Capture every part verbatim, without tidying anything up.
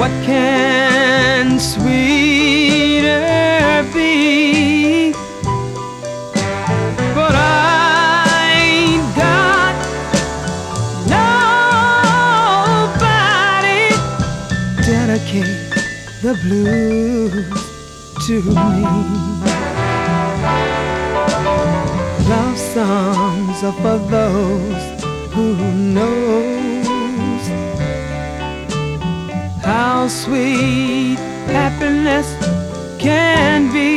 What can sweeter be? But I ain't got nobody dedicate the blues to me. Love songs are for those who knows how sweet happiness can be.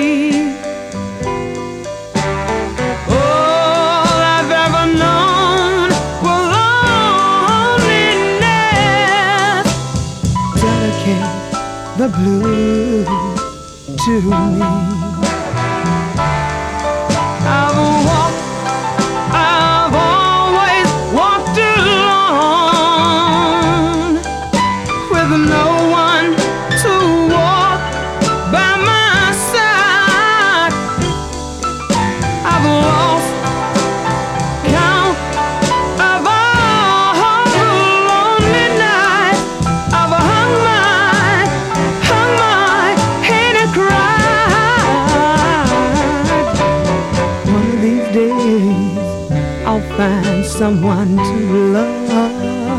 All I've ever known was loneliness. Dedicate the blues to me. I've walked, I've always walked alone, with no one to walk by my side. I've lost count of all the lonely nights. I've hung my, hung my head and cried. One of these days I'll find someone to love.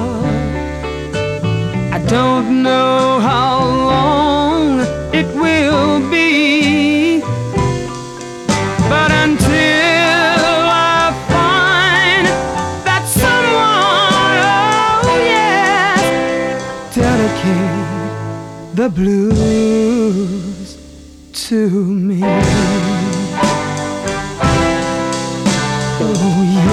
I don't know how long it will be, but until I find that someone, oh yes, dedicate the blues to me. Oh yeah.